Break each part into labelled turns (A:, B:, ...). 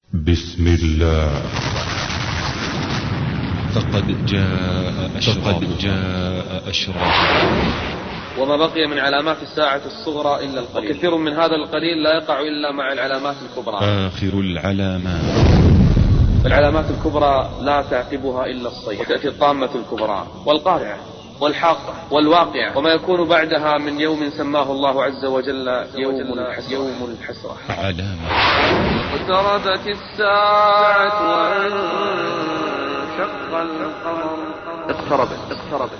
A: بسم الله. فقد جاء أشراطها.
B: وما بقي من علامات الساعة الصغرى إلا القليل، وكثير من هذا القليل لا يقع إلا مع العلامات الكبرى.
A: آخر العلامات.
B: فالعلامات الكبرى لا تعقبها إلا الصيحة، وتأتي الطامة الكبرى والقارعة والحاقة والواقعة، وما يكون بعدها من يوم سماه الله عز وجل يوم الحسرة.
A: علامة.
B: اقتربت الساعة وانشق القمر. اقتربت.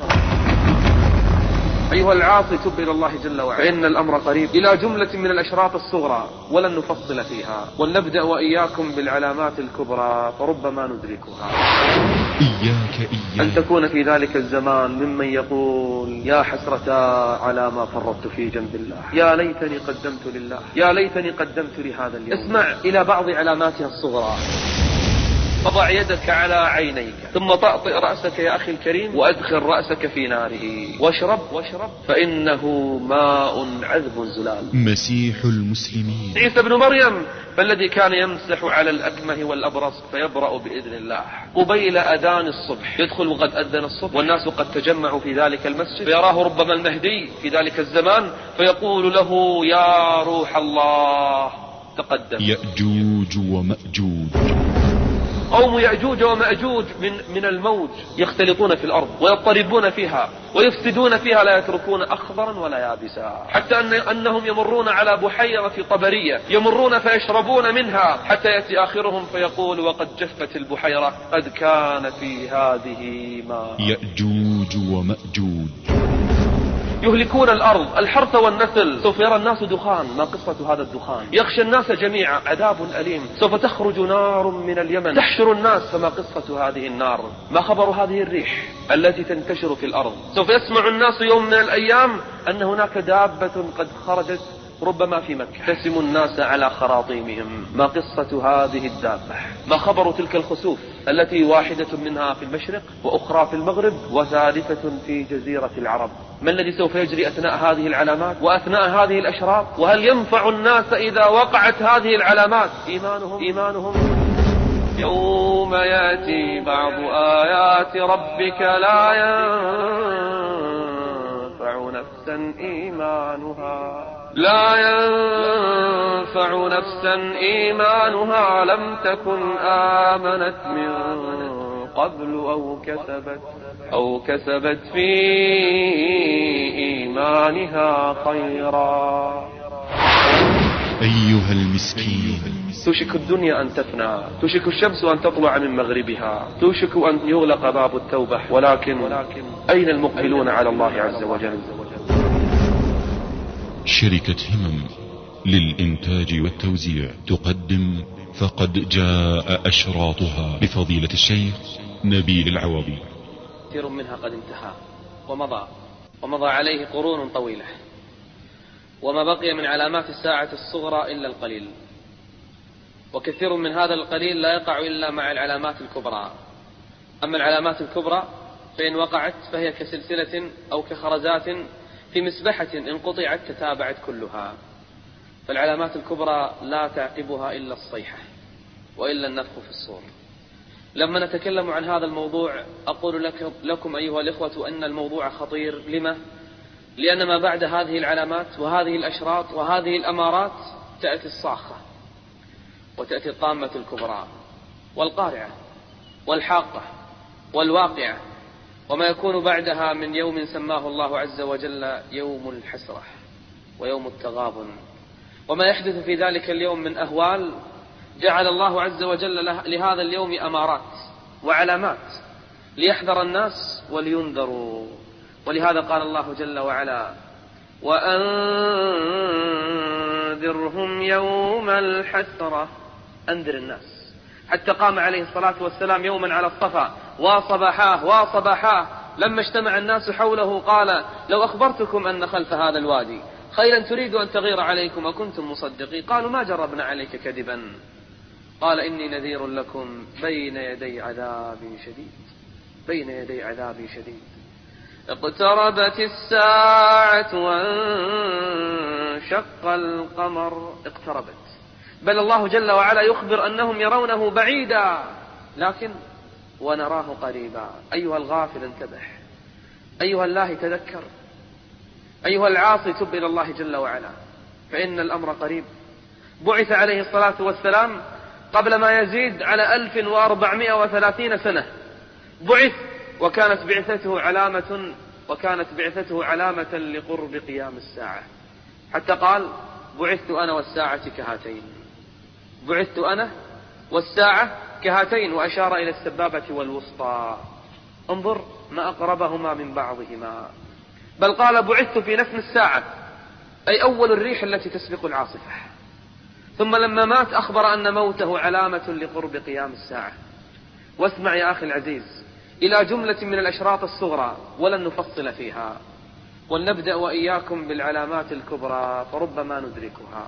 B: أيها العاصي، تب إلى الله جل وعلا، فإن الأمر قريب، إلى جملة من الأشراط الصغرى ولن نفصل فيها، ولنبدأ وإياكم بالعلامات الكبرى فربما ندركها.
A: إياك
B: أن تكون في ذلك الزمان ممن يقول يا حسرة على ما فرطت في جنب الله، يا ليتني قدمت لله، يا ليتني قدمت لهذا اليوم. اسمع إلى بعض علاماتها الصغرى. فضع يدك على عينيك، ثم طأطئ رأسك يا أخي الكريم، وأدخل رأسك في ناره واشرب فإنه ماء عذب زلال.
A: مسيح المسلمين
B: عيسى بن مريم، فالذي كان يمسح على الأكمه والأبرص فيبرأ بإذن الله قبيل أذان الصبح، يدخل وقد أذن الصبح والناس قد تجمعوا في ذلك المسجد، فيراه ربما المهدي في ذلك الزمان فيقول له يا روح الله تقدم.
A: يأجوج ومأجوج.
B: قوم يأجوج ومأجوج من الموج يختلطون في الأرض ويضطربون فيها ويفسدون فيها، لا يتركون أخضرا ولا يابسا، حتى أنهم يمرون على بحيرة طبرية، يمرون فيشربون منها حتى يأتي آخرهم فيقول وقد جفت البحيرة قد كان في هذه ماء.
A: يأجوج ومأجوج.
B: يهلكون الأرض، الحرث والنسل. سوف يرى الناس دخان. ما قصة هذا الدخان؟ يخشى الناس جميعا. عذاب أليم. سوف تخرج نار من اليمن تحشر الناس. فما قصة هذه النار؟ ما خبر هذه الريح التي تنتشر في الأرض؟ سوف يسمع الناس يوم من الأيام أن هناك دابة قد خرجت ربما في مكة تسم الناس على خراطيمهم. ما قصة هذه الدابة؟ ما خبر تلك الخسوف التي واحدة منها في المشرق وأخرى في المغرب وثالثة في جزيرة العرب؟ ما الذي سوف يجري أثناء هذه العلامات وأثناء هذه الأشراط؟ وهل ينفع الناس إذا وقعت هذه العلامات إيمانهم؟ يوم يأتي بعض آيات ربك لا ينفع نفسا إيمانها لم تكن آمنت من قبل أو كسبت في إيمانها خيرا.
A: أيها المسكين،
B: توشك الدنيا أن تفنى، توشك الشمس أن تطلع من مغربها، توشك أن يغلق باب التوبة، ولكن أين المقبلون على الله عز وجل؟
A: شركة همم للإنتاج والتوزيع تقدم فقد جاء أشراطها بفضيلة الشيخ نبيل العوضي.
B: كثير منها قد انتهى ومضى عليه قرون طويلة، وما بقي من علامات الساعة الصغرى إلا القليل، وكثير من هذا القليل لا يقع إلا مع العلامات الكبرى. أما العلامات الكبرى فإن وقعت فهي كسلسلة أو كخرزات في مسبحة إن قطعت تتابعت كلها. فالعلامات الكبرى لا تعقبها إلا الصيحة وإلا النفخ في الصور. لما نتكلم عن هذا الموضوع أقول لكم أيها الإخوة أن الموضوع خطير. لما؟ لأن ما بعد هذه العلامات وهذه الأشراط وهذه الأمارات تأتي الصاخة، وتأتي الطامة الكبرى والقارعة والحاقة والواقعة، وما يكون بعدها من يوم سماه الله عز وجل يوم الحسرة ويوم التغابن. وما يحدث في ذلك اليوم من أهوال جعل الله عز وجل لهذا اليوم أمارات وعلامات ليحذر الناس ولينذروا. ولهذا قال الله جل وعلا وأنذرهم يوم الحسرة. أنذر الناس. حتى قام عليه الصلاة والسلام يوما على الصفا وصباحاه لما اجتمع الناس حوله قال لو أخبرتكم أن خلف هذا الوادي خيلا تريد أن تغير عليكم أكنتم مصدقين؟ قالوا ما جربنا عليك كذبا. قال إني نذير لكم بين يدي عذاب شديد. اقتربت الساعة وانشق القمر. اقتربت بل الله جل وعلا يخبر أنهم يرونه بعيدا لكن ونراه قريبا. أيها الغافل انتبه، أيها الله تذكر، أيها العاصي تب إلى الله جل وعلا، فإن الأمر قريب. بعث عليه الصلاة والسلام قبل ما يزيد على 1430 سنة، بعث وكانت بعثته علامة لقرب قيام الساعة، حتى قال بعثت أنا والساعة كهاتين، بعثت أنا والساعة كهاتين، وأشار إلى السبابة والوسطى. انظر ما أقربهما من بعضهما. بل قال بعثت في نفس الساعة، أي أول الريح التي تسبق العاصفة. ثم لما مات أخبر أن موته علامة لقرب قيام الساعة. واسمع يا أخي العزيز إلى جملة من الأشراط الصغرى ولن نفصل فيها، ولنبدأ وإياكم بالعلامات الكبرى فربما ندركها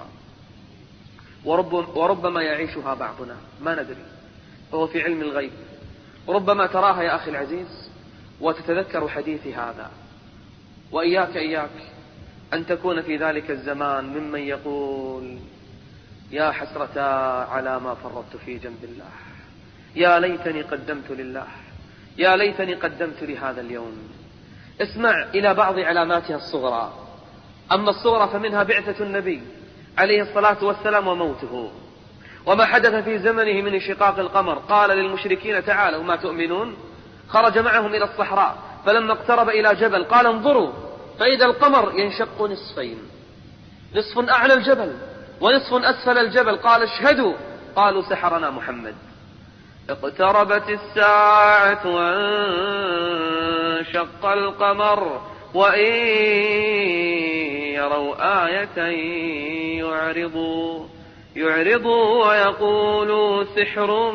B: وربما يعيشها بعضنا ما ندري، فهو في علم الغيب. ربما تراها يا أخي العزيز وتتذكر حديثي هذا، وإياك أن تكون في ذلك الزمان ممن يقول يا حسرة على ما فرطت في جنب الله، يا ليتني قدمت لله، يا ليتني قدمت لهذا اليوم. اسمع إلى بعض علاماتها الصغرى. أما الصغرى فمنها بعثة النبي عليه الصلاة والسلام وموته، وما حدث في زمنه من انشقاق القمر. قال للمشركين تعالوا ما تؤمنون، خرج معهم إلى الصحراء، فلما اقترب إلى جبل قال انظروا فإذا القمر ينشق نصفين، نصف أعلى الجبل ونصف أسفل الجبل. قال اشهدوا، قالوا سحرنا محمد. اقتربت الساعة وانشق القمر وإن يروا آية يعرضوا ويقولوا سحر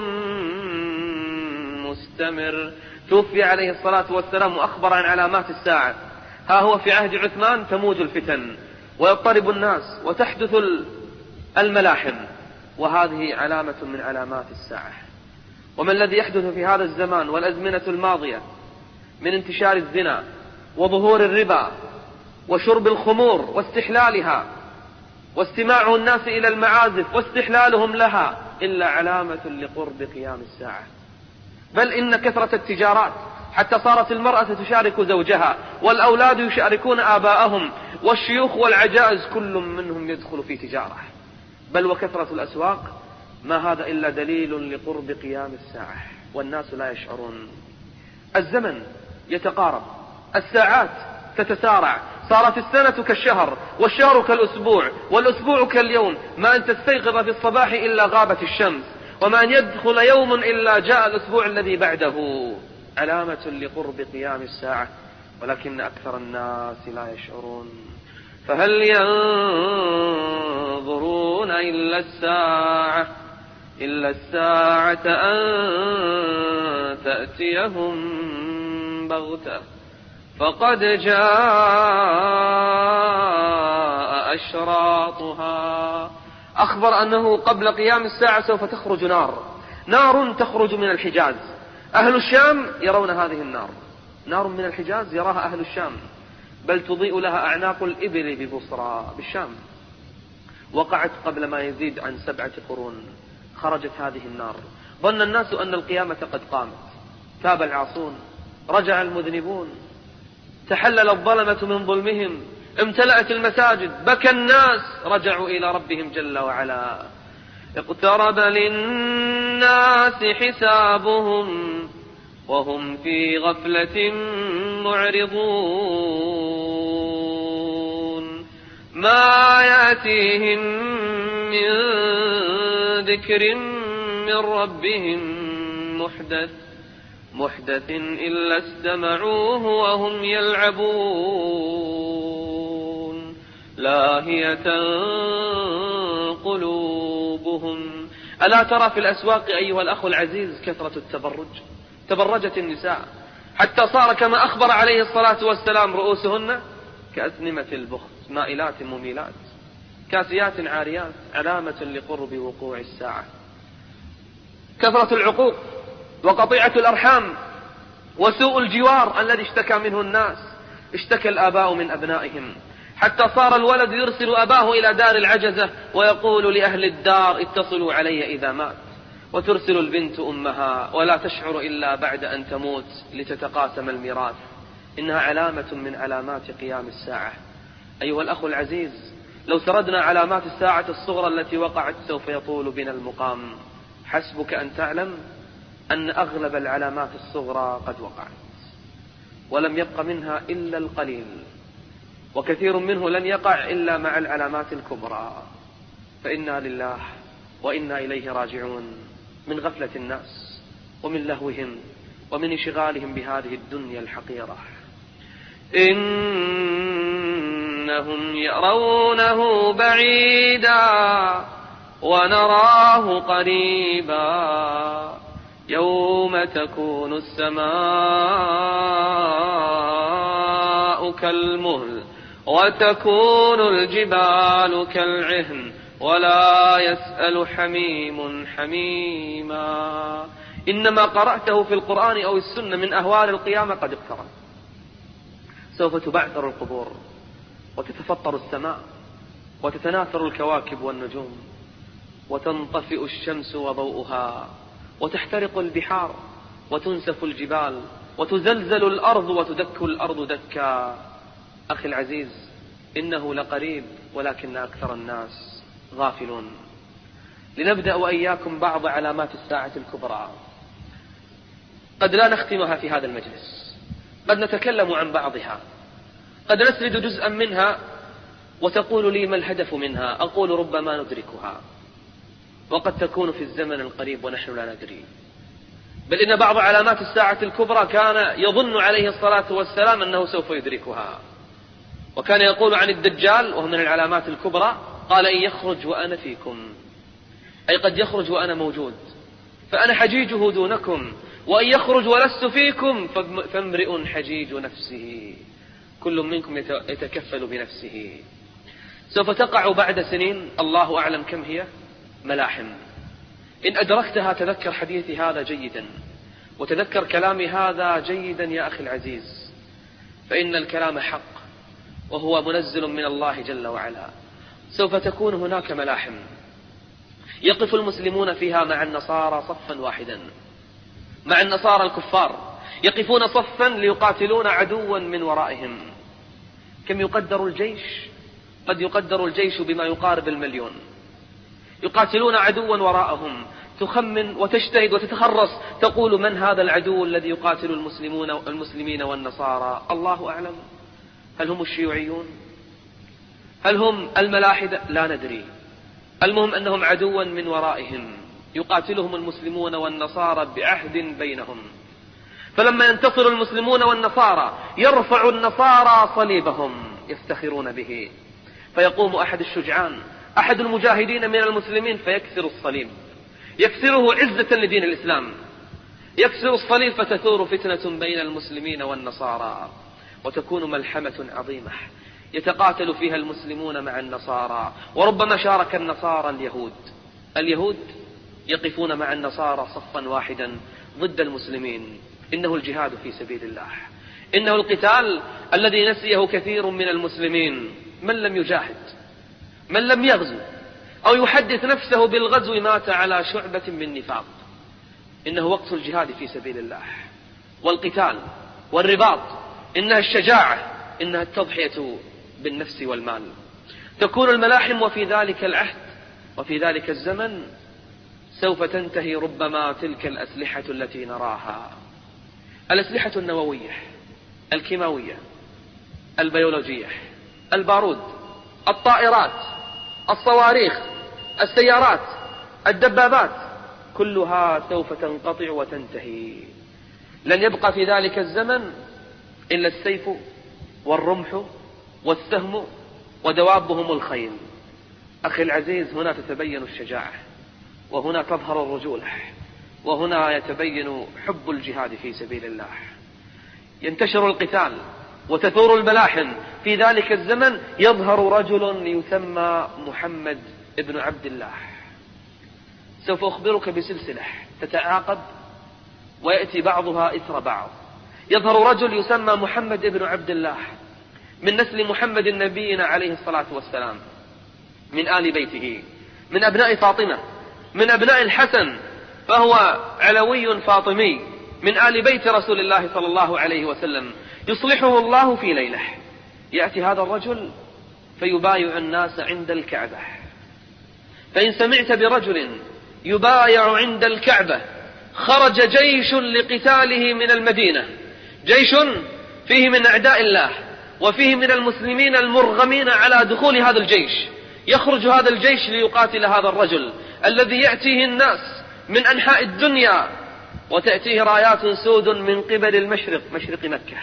B: مستمر. توفي عليه الصلاة والسلام وأخبر عن علامات الساعة. ها هو في عهد عثمان تموج الفتن ويضطرب الناس وتحدث الملاحم، وهذه علامة من علامات الساعة. وما الذي يحدث في هذا الزمان والأزمنة الماضية من انتشار الزنا وظهور الربا وشرب الخمور واستحلالها واستماع الناس إلى المعازف واستحلالهم لها إلا علامة لقرب قيام الساعة. بل إن كثرة التجارات حتى صارت المرأة تشارك زوجها، والأولاد يشاركون آباءهم، والشيوخ والعجائز كل منهم يدخل في تجارة. بل وكثرة الأسواق ما هذا إلا دليل لقرب قيام الساعة، والناس لا يشعرون. الزمن يتقارب، الساعات تتسارع، صارت السنة كالشهر والشهر كالأسبوع والأسبوع كاليوم. ما أن تستيقظ في الصباح إلا غابت الشمس، وما أن يدخل يوم إلا جاء الأسبوع الذي بعده. علامة لقرب قيام الساعة، ولكن أكثر الناس لا يشعرون. فهل ينظرون إلا الساعة أن تأتيهم بغتة فقد جاء أشراطها. أخبر أنه قبل قيام الساعة سوف تخرج نار تخرج من الحجاز. أهل الشام يرون هذه النار، نار من الحجاز يراها أهل الشام، بل تضيء لها أعناق الإبل ببصرى بالشام. وقعت قبل ما يزيد عن 7 قرون. خرجت هذه النار، ظن الناس أن القيامة قد قامت، تاب العاصون، رجع المذنبون، تحلل الظلمة من ظلمهم، امتلأت المساجد، بكى الناس، رجعوا إلى ربهم جل وعلا. اقترب للناس حسابهم وهم في غفلة معرضون. ما يأتيهم من ذكر من ربهم محدث إلا استمعوه وهم يلعبون لاهية قلوبهم. ألا ترى في الأسواق أيها الأخ العزيز كثرة التبرج؟ تبرجت النساء حتى صار كما أخبر عليه الصلاة والسلام رؤوسهن كأسنمة البخت، مائلات مميلات، كاسيات عاريات، علامة لقرب وقوع الساعة. كثرة العقوق وقطيعة الأرحام وسوء الجوار الذي اشتكى منه الناس، اشتكى الآباء من أبنائهم حتى صار الولد يرسل أباه إلى دار العجزة ويقول لأهل الدار اتصلوا علي إذا مات، وترسل البنت أمها ولا تشعر إلا بعد أن تموت لتتقاسم الميراث. إنها علامة من علامات قيام الساعة. أيها الأخ العزيز، لو سردنا علامات الساعة الصغرى التي وقعت سوف يطول بنا المقام. حسبك أن تعلم أن أغلب العلامات الصغرى قد وقعت، ولم يبق منها إلا القليل، وكثير منه لن يقع إلا مع العلامات الكبرى. فإنا لله وإنا إليه راجعون، من غفلة الناس ومن لهوهم ومن انشغالهم بهذه الدنيا الحقيرة. إنهم يرونه بعيدا ونراه قريبا، يوم تكون السماء كالمهل وتكون الجبال كالعهن ولا يسأل حميم حميما. إنما قرأته في القرآن أو السنة من أهوال القيامة قد اقترب. سوف تبعثر القبور وتتفطر السماء وتتناثر الكواكب والنجوم وتنطفئ الشمس وضوءها وتحترق البحار وتنسف الجبال وتزلزل الأرض وتدك الأرض دكا. أخي العزيز، إنه لقريب ولكن أكثر الناس غافلون. لنبدأ وإياكم بعض علامات الساعة الكبرى. قد لا نختمها في هذا المجلس، قد نتكلم عن بعضها، قد نسرد جزءا منها وتقول لي ما الهدف منها؟ أقول ربما ندركها، وقد تكون في الزمن القريب ونحن لا ندري. بل إن بعض علامات الساعة الكبرى كان يظن عليه الصلاة والسلام أنه سوف يدركها، وكان يقول عن الدجال وهو من العلامات الكبرى، قال إن يخرج وأنا فيكم، أي قد يخرج وأنا موجود، فأنا حجيجه دونكم، وإن يخرج ولست فيكم فامرئ حجيج نفسه، كل منكم يتكفل بنفسه. سوف تقع بعد سنين الله أعلم كم هي ملاحم. إن أدركتها تذكر حديثي هذا جيدا، وتذكر كلامي هذا جيدا يا أخي العزيز، فإن الكلام حق وهو منزل من الله جل وعلا. سوف تكون هناك ملاحم يقف المسلمون فيها مع النصارى صفا واحدا، مع النصارى الكفار يقفون صفا ليقاتلون عدوا من ورائهم. كم يقدر الجيش؟ قد يقدر الجيش بما يقارب 1,000,000. يقاتلون عدوا وراءهم، تخمن وتجتهد وتتخرص، تقول من هذا العدو الذي يقاتل المسلمين والنصارى؟ الله أعلم. هل هم الشيوعيون؟ هل هم الملاحدة؟ لا ندري. المهم أنهم عدوا من ورائهم يقاتلهم المسلمون والنصارى بعهد بينهم. فلما ينتصر المسلمون والنصارى يرفع النصارى صليبهم يفتخرون به، فيقوم أحد الشجعان أحد المجاهدين من المسلمين فيكسر الصليب، يكسره عزة لدين الإسلام، يكسر الصليب، فتثور فتنة بين المسلمين والنصارى، وتكون ملحمة عظيمة يتقاتل فيها المسلمون مع النصارى. وربما شارك النصارى اليهود يقفون مع النصارى صفا واحدا ضد المسلمين. إنه الجهاد في سبيل الله، إنه القتال الذي نسيه كثير من المسلمين. من لم يجاهد، من لم يغزو أو يحدث نفسه بالغزو مات على شعبة من نفاق. إنه وقت الجهاد في سبيل الله والقتال والرباط، إنها الشجاعة، إنها التضحية بالنفس والمال. تكون الملاحم وفي ذلك العهد وفي ذلك الزمن سوف تنتهي ربما تلك الأسلحة التي نراها، الأسلحة النووية، الكيماوية، البيولوجية، البارود، الطائرات، الصواريخ، السيارات، الدبابات، كلها سوف تنقطع وتنتهي. لن يبقى في ذلك الزمن إلا السيف والرمح والسهم ودوابهم الخيل. أخي العزيز، هنا تتبين الشجاعة، وهنا تظهر الرجولة، وهنا يتبين حب الجهاد في سبيل الله. ينتشر القتال وتثور الملاحم. في ذلك الزمن يظهر رجل يسمى محمد ابن عبد الله. سوف أخبرك بسلسلة تتعاقب ويأتي بعضها إثر بعض. يظهر رجل يسمى محمد ابن عبد الله، من نسل محمد نبينا عليه الصلاة والسلام، من آل بيته، من أبناء فاطمة، من أبناء الحسن، فهو علوي فاطمي من آل بيت رسول الله صلى الله عليه وسلم. يصلحه الله في ليلة. يأتي هذا الرجل فيبايع الناس عند الكعبة. فإن سمعت برجل يبايع عند الكعبة خرج جيش لقتاله من المدينة، جيش فيه من أعداء الله وفيه من المسلمين المرغمين على دخول هذا الجيش، يخرج هذا الجيش ليقاتل هذا الرجل الذي يأتيه الناس من أنحاء الدنيا، وتأتيه رايات سود من قبل المشرق، مشرق مكة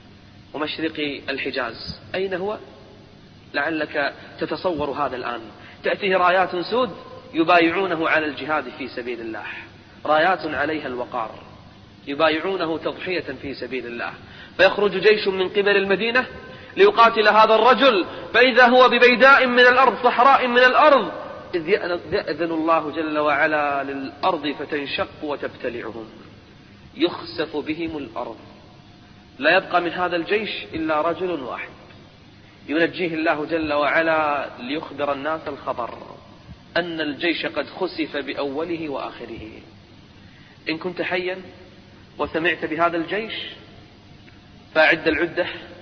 B: ومشرق الحجاز. أين هو؟ لعلك تتصور هذا الآن. تأتيه رايات سود يبايعونه على الجهاد في سبيل الله، رايات عليها الوقار، يبايعونه تضحية في سبيل الله. فيخرج جيش من قبل المدينة ليقاتل هذا الرجل، فإذا هو ببيداء من الأرض، صحراء من الأرض، إذ يأذن الله جل وعلا للأرض فتنشق وتبتلعهم، يخسف بهم الأرض، لا يبقى من هذا الجيش إلا رجل واحد ينجيه الله جل وعلا ليخبر الناس الخبر أن الجيش قد خسف بأوله وآخره. إن كنت حيا وسمعت بهذا الجيش فأعد العدة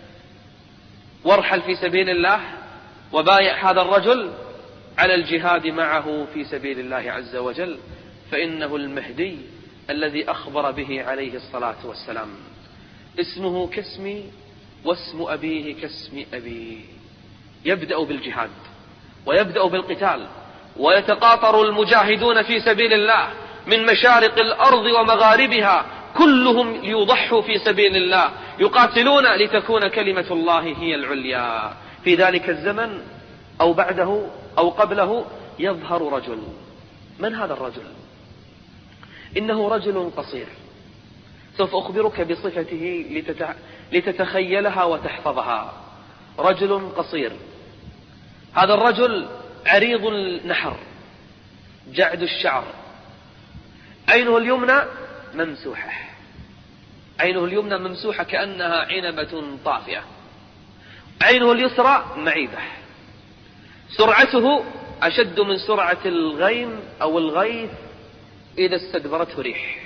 B: وارحل في سبيل الله وبايع هذا الرجل على الجهاد معه في سبيل الله عز وجل، فإنه المهدي الذي أخبر به عليه الصلاة والسلام. اسمه كاسمي واسم أبيه كاسم أبيه. يبدأ بالجهاد ويبدأ بالقتال، ويتقاطر المجاهدون في سبيل الله من مشارق الأرض ومغاربها، كلهم يضحوا في سبيل الله، يقاتلون لتكون كلمة الله هي العليا. في ذلك الزمن أو بعده أو قبله يظهر رجل. من هذا الرجل؟ إنه رجل قصير، سوف أخبرك بصفته لتتخيلها وتحفظها. رجل قصير، هذا الرجل عريض النحر، جعد الشعر، عينه اليمنى ممسوحة، عينه اليمنى ممسوحة كأنها عنبة طافية، عينه اليسرى معيبة، سرعته أشد من سرعة الغيم أو الغيث إذا استدبرته ريح،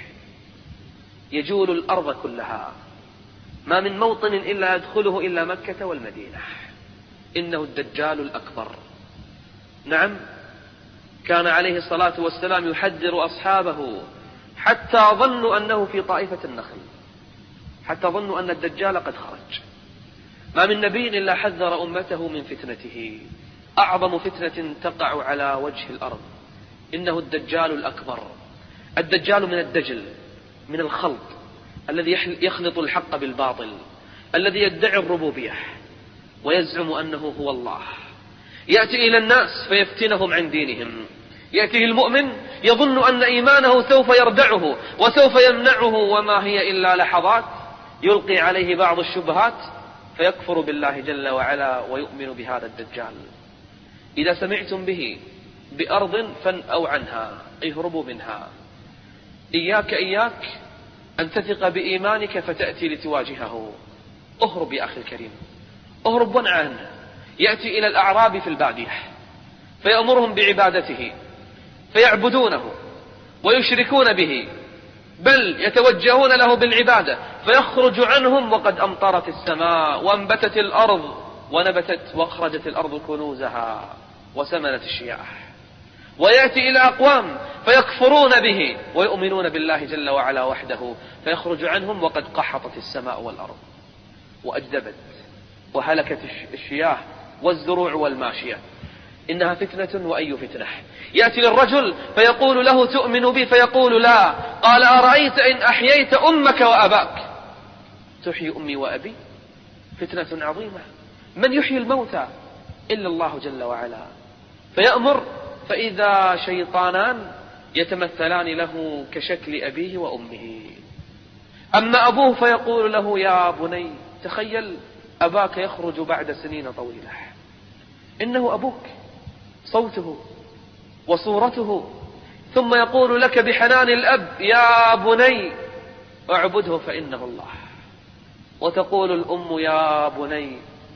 B: يجول الأرض كلها، ما من موطن إلا يدخله إلا مكة والمدينة. إنه الدجال الأكبر. نعم، كان عليه الصلاة والسلام يحذر أصحابه حتى ظنوا أنه في طائفة النخل، حتى ظنوا أن الدجال قد خرج. ما من نبي إلا حذر أمته من فتنته، أعظم فتنة تقع على وجه الأرض إنه الدجال الأكبر. الدجال من الدجل، من الخلط، الذي يخلط الحق بالباطل، الذي يدعي الربوبية ويزعم أنه هو الله. يأتي إلى الناس فيفتنهم عن دينهم. يأتيه المؤمن يظن أن إيمانه سوف يردعه وسوف يمنعه، وما هي إلا لحظات يلقي عليه بعض الشبهات فيكفر بالله جل وعلا ويؤمن بهذا الدجال. إذا سمعتم به بأرض فانأوا عنها، اهربوا منها. إياك أن تثق بإيمانك فتأتي لتواجهه. اهرب يا أخي الكريم، اهرب وانع عنه. يأتي إلى الأعراب في البادية فيأمرهم بعبادته فيعبدونه ويشركون به، بل يتوجهون له بالعبادة، فيخرج عنهم وقد أمطرت السماء وانبتت الأرض ونبتت وأخرجت الأرض كنوزها وسمنت الشياح. ويأتي إلى أقوام فيكفرون به ويؤمنون بالله جل وعلا وحده، فيخرج عنهم وقد قحطت السماء والأرض وأجدبت وهلكت الشياه والزروع والماشية. إنها فتنة وأي فتنة. يأتي للرجل فيقول له تؤمن بي؟ فيقول لا. قال أرأيت إن أحييت أمك وأباك؟ تحيي أمي وأبي؟ فتنة عظيمة. من يحيي الموتى إلا الله جل وعلا. فيأمر فإذا شيطانان يتمثلان له كشكل أبيه وأمه. أما أبوه فيقول له يا بني، تخيل أباك يخرج بعد سنين طويلة، إنه أبوك، صوته وصورته، ثم يقول لك بحنان الأب يا بني اعبده فإنه الله، وتقول الأم يا بني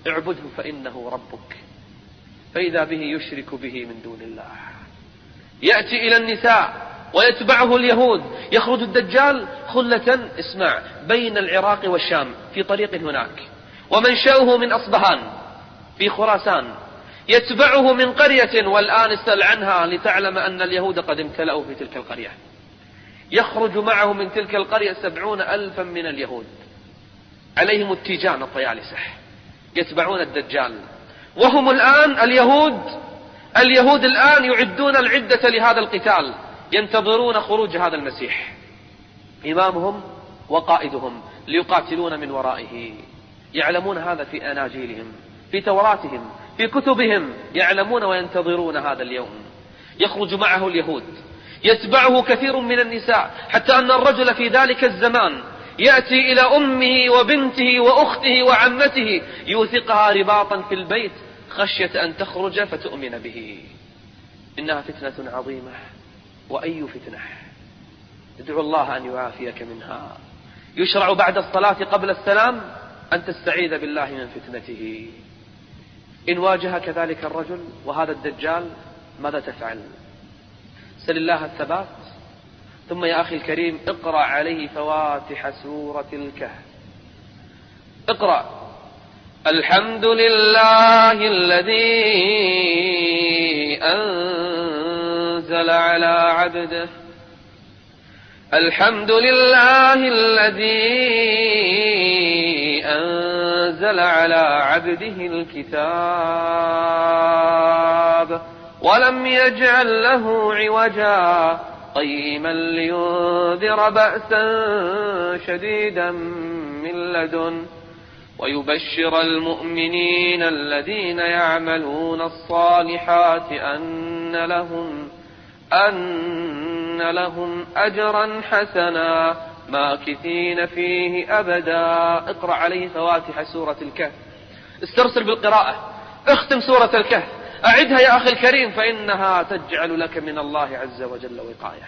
B: اعبده فإنه ربك، فإذا به يشرك به من دون الله. يأتي إلى النساء ويتبعه اليهود. يخرج الدجال خلة، اسمع، بين العراق والشام في طريق هناك، ومنشأه من أصبهان في خراسان، يتبعه من قرية، والآن اسأل عنها لتعلم أن اليهود قد امتلأوا في تلك القرية. يخرج معه من تلك القرية 70,000 من اليهود، عليهم التيجان الطيالسة، يتبعون الدجال. وهم الآن اليهود الآن يعدون العدة لهذا القتال، ينتظرون خروج هذا المسيح، إمامهم وقائدهم، ليقاتلون من ورائه. يعلمون هذا في أناجيلهم، في توراتهم، في كتبهم، يعلمون وينتظرون هذا اليوم. يخرج معه اليهود، يتبعه كثير من النساء، حتى أن الرجل في ذلك الزمان يأتي إلى أمه وبنته وأخته وعمته يوثقها رباطا في البيت خشية أن تخرج فتؤمن به. إنها فتنة عظيمة، وأي فتنة! ادعو الله أن يعافيك منها. يشرع بعد الصلاة قبل السلام أن تستعيذ بالله من فتنته. إن واجهك ذلك الرجل وهذا الدجال ماذا تفعل؟ سل الله الثبات، ثم يا أخي الكريم اقرأ عليه فواتح سورة الكهف. اقرأ: الحمد لله الذي أنزل على عبده، الحمد لله الذي أنزل على عبده الكتاب ولم يجعل له عوجا قيما لينذر بأسا شديدا من لدن ويبشر المؤمنين الذين يعملون الصالحات أن لهم أجرا حسنا ماكثين فيه أبدا. اقرأ عليه فواتح سورة الكهف، استرسل بالقراءة، اختم سورة الكهف، أعدها يا أخي الكريم، فإنها تجعل لك من الله عز وجل وقاية.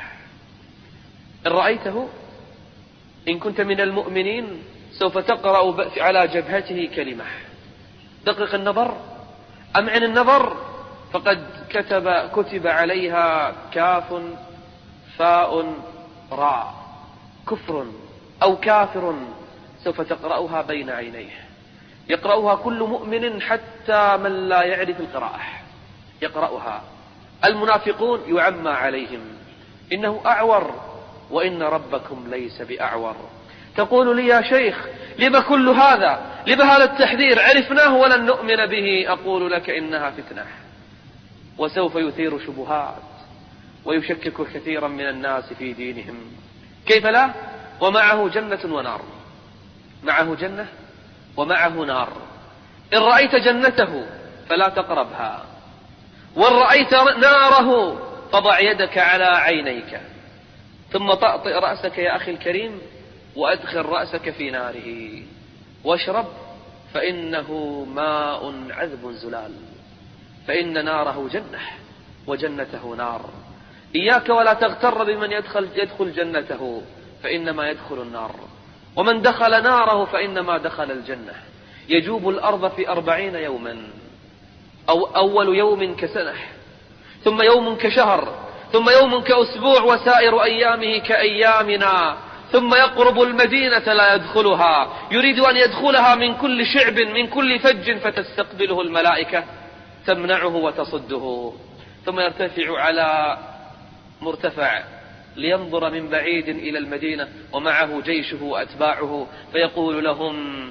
B: إن رأيته، إن كنت من المؤمنين، سوف تقرأ على جبهته كلمة. دقق النظر، أمعن النظر، فقد كتب عليها كاف فاء راء، كفر أو كافر، سوف تقرأها بين عينيه. يقرأها كل مؤمن حتى من لا يعرف القراءة يقرأها. المنافقون يعمى عليهم، إنه أعور وإن ربكم ليس بأعور. تقول لي يا شيخ لما كل هذا، لما هذا التحذير؟ عرفناه ولن نؤمن به. أقول لك إنها فتنة، وسوف يثير شبهات ويشكك كثيرا من الناس في دينهم. كيف لا؟ ومعه جنة ونار، معه جنة ومعه نار. إن رأيت جنته فلا تقربها، وإن رأيت ناره فضع يدك على عينيك، ثم طأطئ رأسك يا أخي الكريم، وأدخل رأسك في ناره واشرب، فإنه ماء عذب زلال، فإن ناره جنة وجنته نار. إياك ولا تغتر بمن يدخل جنته، فإنما يدخل النار، ومن دخل ناره فإنما دخل الجنة. يجوب الأرض في 40 يوما، أو أول يوم كسنة، ثم يوم كشهر، ثم يوم كأسبوع، وسائر أيامه كأيامنا. ثم يقرب المدينة لا يدخلها، يريد أن يدخلها من كل شعب، من كل فج، فتستقبله الملائكة تمنعه وتصده. ثم يرتفع على مرتفع لينظر من بعيد إلى المدينة، ومعه جيشه وأتباعه، فيقول لهم: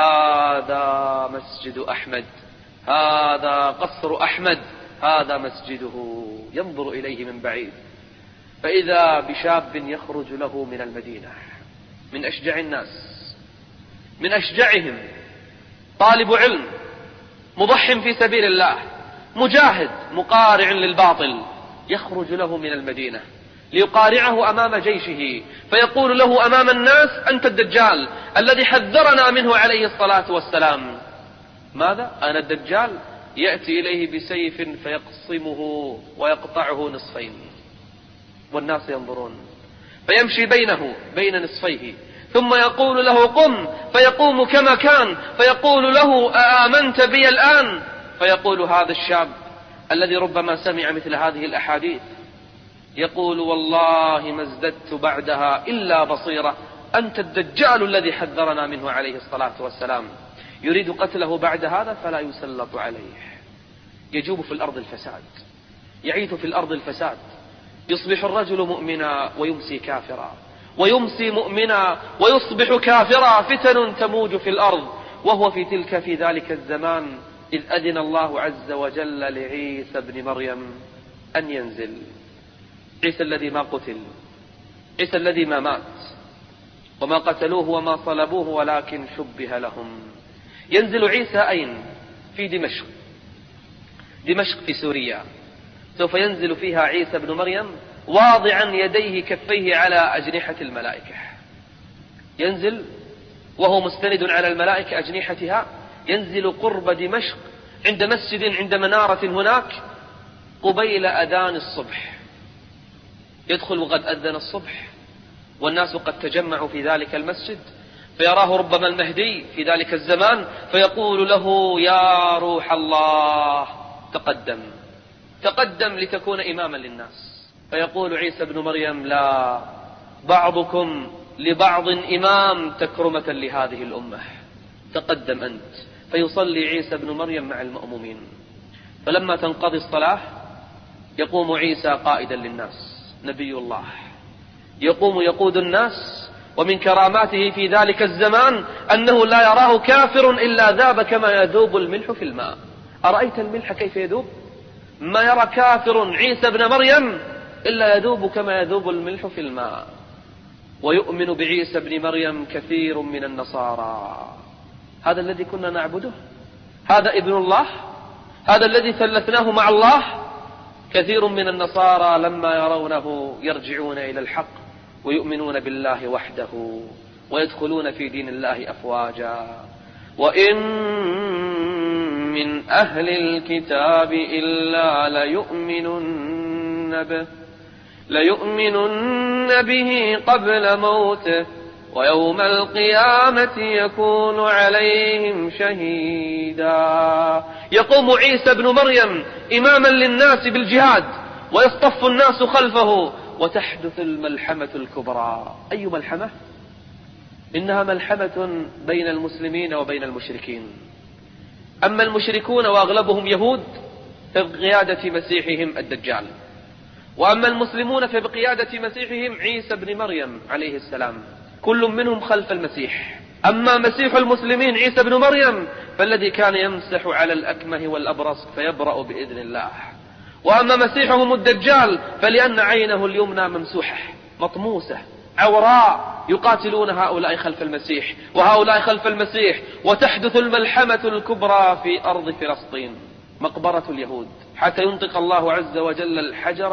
B: هذا مسجد أحمد، هذا قصر أحمد، هذا مسجده. ينظر إليه من بعيد، فإذا بشاب يخرج له من المدينة، من أشجع الناس، من أشجعهم، طالب علم، مضح في سبيل الله، مجاهد، مقارع للباطل، يخرج له من المدينة ليقارعه أمام جيشه، فيقول له أمام الناس: أنت الدجال الذي حذرنا منه عليه الصلاة والسلام. ماذا؟ أنا الدجال؟ يأتي إليه بسيف فيقصمه ويقطعه نصفين، والناس ينظرون، فيمشي بين نصفيه، ثم يقول له قم فيقوم كما كان، فيقول له أآمنت بي الآن؟ فيقول هذا الشاب الذي ربما سمع مثل هذه الأحاديث يقول والله ما ازددت بعدها إلا بصيرة، أنت الدجال الذي حذرنا منه عليه الصلاة والسلام. يريد قتله بعد هذا فلا يسلط عليه. يجوب في الأرض الفساد، يعيث في الأرض الفساد، يصبح الرجل مؤمنا ويمسي كافرا، ويمسي مؤمنا ويصبح كافرا، فتن تموج في الأرض. وهو في ذلك الزمان إذ أذن الله عز وجل لعيسى بن مريم أن ينزل. عيسى الذي ما قتل، عيسى الذي ما مات، وما قتلوه وما صلبوه ولكن شبه لهم. ينزل عيسى أين؟ في دمشق. دمشق في سوريا، سوف ينزل فيها عيسى بن مريم واضعا يديه كفيه على أجنحة الملائكة. ينزل وهو مستند على الملائكة أجنحتها، ينزل قرب دمشق عند مسجد عند منارة هناك قبيل أذان الصبح. يدخل وقد أذن الصبح والناس قد تجمعوا في ذلك المسجد، فيراه ربما المهدي في ذلك الزمان فيقول له يا روح الله تقدم لتكون إماما للناس. فيقول عيسى بن مريم لا، بعضكم لبعض إمام تكرمة لهذه الأمة، تقدم أنت. فيصلي عيسى بن مريم مع المأمومين. فلما تنقضي الصلاة يقوم عيسى قائدا للناس، نبي الله يقوم يقود الناس. ومن كراماته في ذلك الزمان أنه لا يراه كافر إلا ذاب كما يذوب الملح في الماء. أرأيت الملح كيف يذوب؟ ما يرى كافر عيسى بن مريم إلا يذوب كما يذوب الملح في الماء. ويؤمن بعيسى بن مريم كثير من النصارى. هذا الذي كنا نعبده، هذا ابن الله، هذا الذي ثلثناه مع الله. كثير من النصارى لما يرونه يرجعون إلى الحق ويؤمنون بالله وحده ويدخلون في دين الله أفواجا. وإن من أهل الكتاب إلا ليؤمنن به قبل موته ويوم القيامة يكون عليهم شهيدا. يقوم عيسى بن مريم إماما للناس بالجهاد ويصطف الناس خلفه، وتحدث الملحمة الكبرى. أي ملحمة؟ إنها ملحمة بين المسلمين وبين المشركين. أما المشركون وأغلبهم يهود فبقيادة مسيحهم الدجال، وأما المسلمون فبقيادة مسيحهم عيسى بن مريم عليه السلام، كل منهم خلف المسيح. أما مسيح المسلمين عيسى بن مريم فالذي كان يمسح على الأكمه والأبرص فيبرأ بإذن الله. وأما مسيحهم الدجال فلأن عينه اليمنى ممسوحة مطموسة عوراء، يقاتلون هؤلاء خلف المسيح وهؤلاء خلف المسيح. وتحدث الملحمة الكبرى في أرض فلسطين، مقبرة اليهود، حتى ينطق الله عز وجل الحجر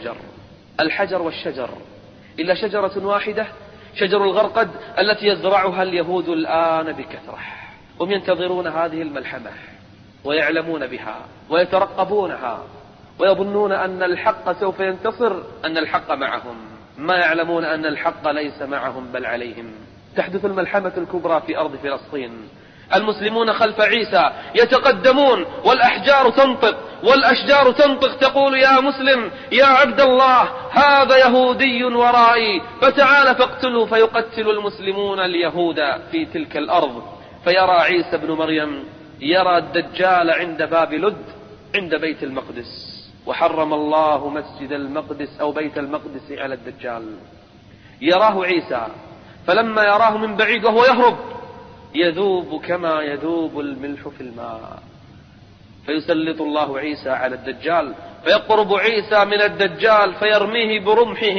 B: والشجر إلا شجرة واحدة، شجر الغرقد التي يزرعها اليهود الآن بكثرة. هم ينتظرون هذه الملحمة ويعلمون بها ويترقبونها ويظنون أن الحق سوف ينتصر، أن الحق معهم. ما يعلمون أن الحق ليس معهم بل عليهم. تحدث الملحمة الكبرى في أرض فلسطين. المسلمون خلف عيسى يتقدمون والأحجار تنطق والأشجار تنطق تقول يا مسلم يا عبد الله هذا يهودي ورائي فتعال فاقتلوا. فيقتل المسلمون اليهود في تلك الأرض. فيرى عيسى بن مريم يرى الدجال عند باب لد عند بيت المقدس، وحرم الله مسجد المقدس أو بيت المقدس على الدجال. يراه عيسى، فلما يراه من بعيد وهو يهرب يذوب كما يذوب الملح في الماء. فيسلط الله عيسى على الدجال، فيقرب عيسى من الدجال فيرميه برمحه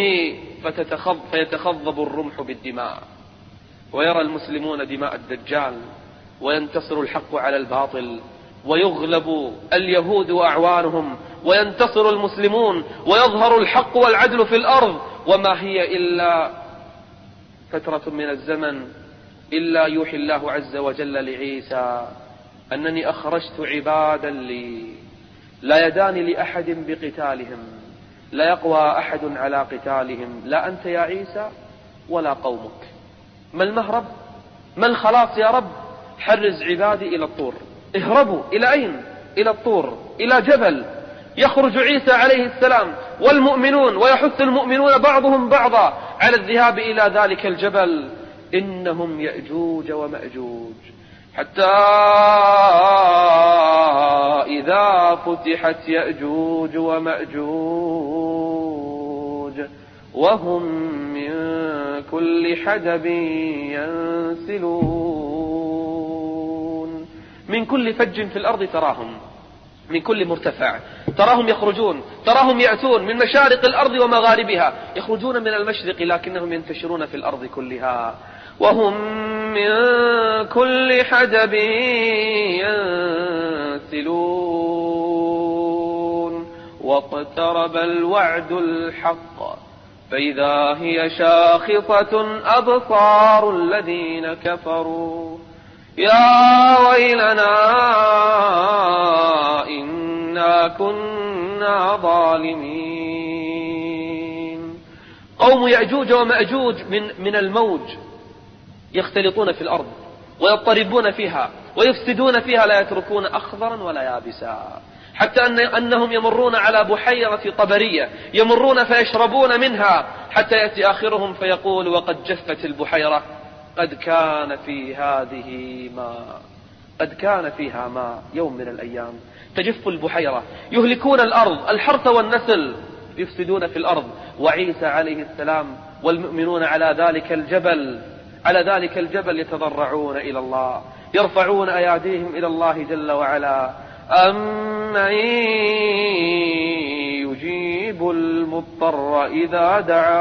B: فيتخضب الرمح بالدماء. ويرى المسلمون دماء الدجال وينتصر الحق على الباطل، ويغلب اليهود وأعوانهم وينتصر المسلمون ويظهر الحق والعدل في الأرض. وما هي إلا فترة من الزمن إلا يوحي الله عز وجل لعيسى أنني أخرجت عبادا لي لا يدان لأحد بقتالهم، لا يقوى أحد على قتالهم، لا أنت يا عيسى ولا قومك. ما المهرب؟ ما الخلاص يا رب؟ حرز عبادي إلى الطور. اهربوا إلى أين؟ إلى الطور، إلى جبل. يخرج عيسى عليه السلام والمؤمنون، ويحث المؤمنون بعضهم بعضا على الذهاب إلى ذلك الجبل. إنهم يأجوج ومأجوج، حتى إذا فتحت يأجوج ومأجوج وهم من كل حدب ينسلون. من كل فج في الأرض تراهم، من كل مرتفع تراهم يخرجون، تراهم يأتون من مشارق الأرض ومغاربها. يخرجون من المشرق لكنهم ينتشرون في الأرض كلها. وهم من كل حدب ينسلون. واقترب الوعد الحق فإذا هي شاخصة أبصار الذين كفروا يا ويلنا إنا كنا ظالمين. قوم يأجوج ومأجوج من الموج يختلطون في الأرض ويضطربون فيها ويفسدون فيها، لا يتركون أخضرا ولا يابسا، حتى أنهم يمرون على بحيرة طبرية، يمرون فيشربون منها، حتى يأتي آخرهم فيقول وقد جفت البحيرة قد كان فيها ماء. يوم من الأيام تجف البحيرة، يهلكون الأرض، الحرث والنسل، يفسدون في الأرض. وعيسى عليه السلام والمؤمنون على ذلك الجبل يتضرعون إلى الله، يرفعون أيديهم إلى الله جل وعلا. أمن يجيب المضطر إذا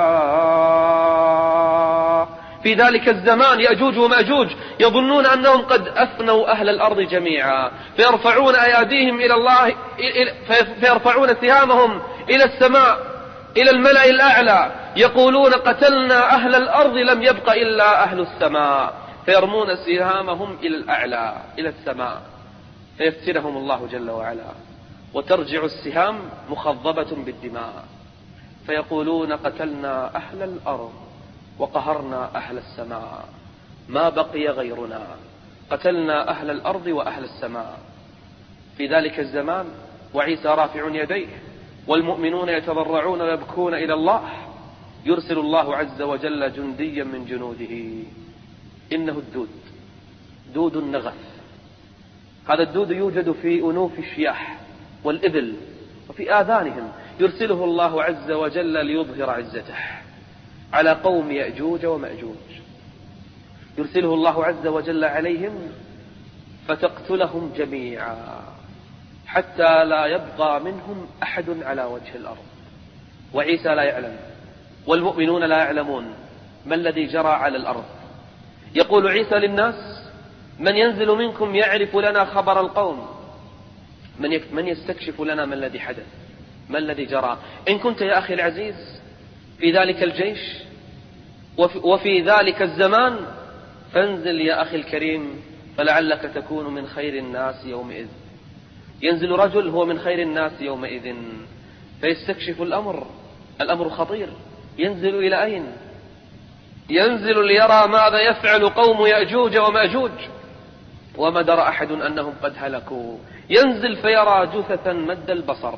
B: دعاه. في ذلك الزمان يأجوج ومأجوج يظنون أنهم قد أفنوا أهل الأرض جميعا، فيرفعون أيديهم إلى الله، فيرفعون سهامهم إلى السماء، إلى الملأ الأعلى، يقولون قتلنا أهل الأرض لم يبق إلا أهل السماء، فيرمون سهامهم إلى الأعلى إلى السماء، فيفتنهم الله جل وعلا، وترجع السهام مخضبة بالدماء، فيقولون قتلنا أهل الأرض وقهرنا أهل السماء، ما بقي غيرنا، قتلنا أهل الأرض وأهل السماء. في ذلك الزمان وعيسى رافع يديه والمؤمنون يتضرعون ويبكون إلى الله، يرسل الله عز وجل جنديا من جنوده، إنه الدود، دود النغف. هذا الدود يوجد في أنوف الشياح والإبل وفي آذانهم، يرسله الله عز وجل ليظهر عزته على قوم يأجوج ومأجوج، يرسله الله عز وجل عليهم فتقتلهم جميعا حتى لا يبقى منهم أحد على وجه الأرض. وعيسى لا يعلم والمؤمنون لا يعلمون ما الذي جرى على الأرض. يقول عيسى للناس من ينزل منكم يعرف لنا خبر القوم، من يستكشف لنا ما الذي حدث، ما الذي جرى. إن كنت يا أخي العزيز في ذلك الجيش وفي ذلك الزمان فانزل يا أخي الكريم، فلعلك تكون من خير الناس يومئذ. ينزل رجل هو من خير الناس يومئذ فيستكشف الأمر خطير. ينزل إلى أين؟ ينزل ليرى ماذا يفعل قوم يأجوج ومأجوج، وما درى أحد أنهم قد هلكوا. ينزل فيرى جثثا مد البصر.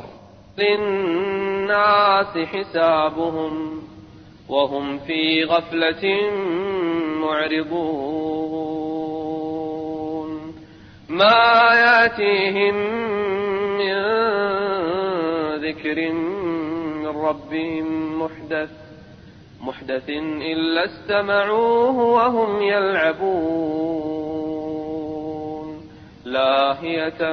B: للناس حسابهم وهم في غفلة معرضون، ما يأتيهم من ذكر من ربهم محدث إلا استمعوه وهم يلعبون، لاهية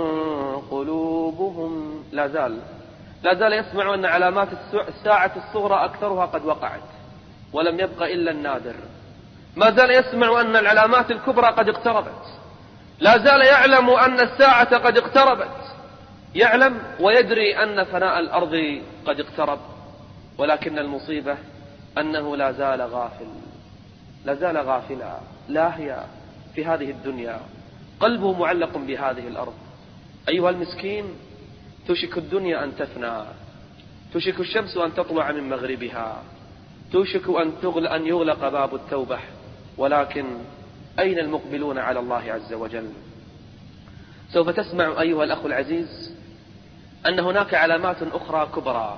B: قلوبهم. لا زال يسمع أن علامات الساعة الصغرى أكثرها قد وقعت ولم يبق إلا النادر. ما زال يسمع أن العلامات الكبرى قد اقتربت. لا زال يعلم أن الساعة قد اقتربت، يعلم ويدري أن فناء الأرض قد اقترب، ولكن المصيبة أنه لا زال غافلا لاهيا في هذه الدنيا، قلبه معلق بهذه الأرض. أيها المسكين، توشك الدنيا أن تفنى، توشك الشمس أن تطلع من مغربها، توشك أن يغلق باب التوبة، ولكن أين المقبلون على الله عز وجل؟ سوف تسمع أيها الأخ العزيز أن هناك علامات أخرى كبرى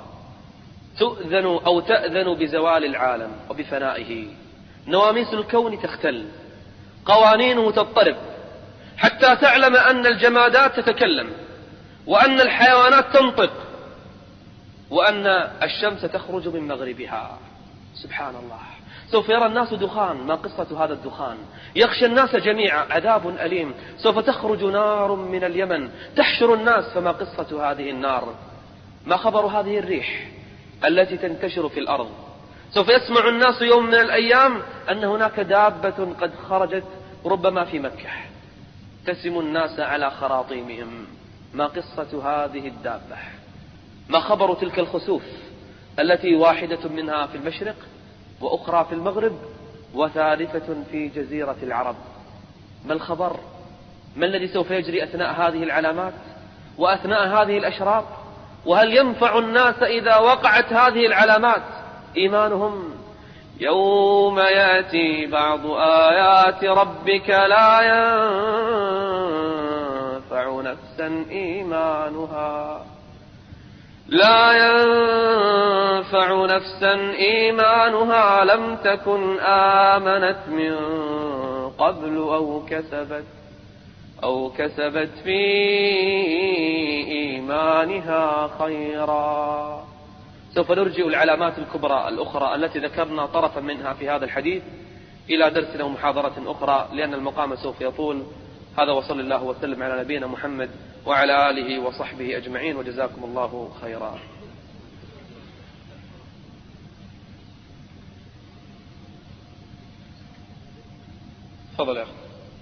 B: تأذن بزوال العالم وبفنائه. نواميس الكون تختل، قوانينه تضطرب، حتى تعلم أن الجمادات تتكلم، وأن الحيوانات تنطق، وأن الشمس تخرج من مغربها. سبحان الله. سوف يرى الناس دخان. ما قصة هذا الدخان؟ يخشى الناس جميعا. عذاب أليم. سوف تخرج نار من اليمن تحشر الناس. فما قصة هذه النار؟ ما خبر هذه الريح التي تنتشر في الأرض؟ سوف يسمع الناس يوم من الأيام أن هناك دابة قد خرجت ربما في مكة تسم الناس على خراطيمهم. ما قصة هذه الدابة؟ ما خبر تلك الخسوف التي واحدة منها في المشرق وأخرى في المغرب وثالثة في جزيرة العرب؟ ما الخبر؟ ما الذي سوف يجري أثناء هذه العلامات وأثناء هذه الأشراط؟ وهل ينفع الناس إذا وقعت هذه العلامات إيمانهم؟ يوم يأتي بعض آيات ربك لا ينفع نفسا إيمانها لم تكن آمنت من قبل أو كسبت في إيمانها خيرا. سوف نرجع العلامات الكبرى الأخرى التي ذكرنا طرفا منها في هذا الحديث إلى درسنا ومحاضرة أخرى، لأن المقام سوف يطول. هذا وصلى الله وسلم على نبينا محمد وعلى آله وصحبه أجمعين، وجزاكم الله خيرا. تفضل يا أخي.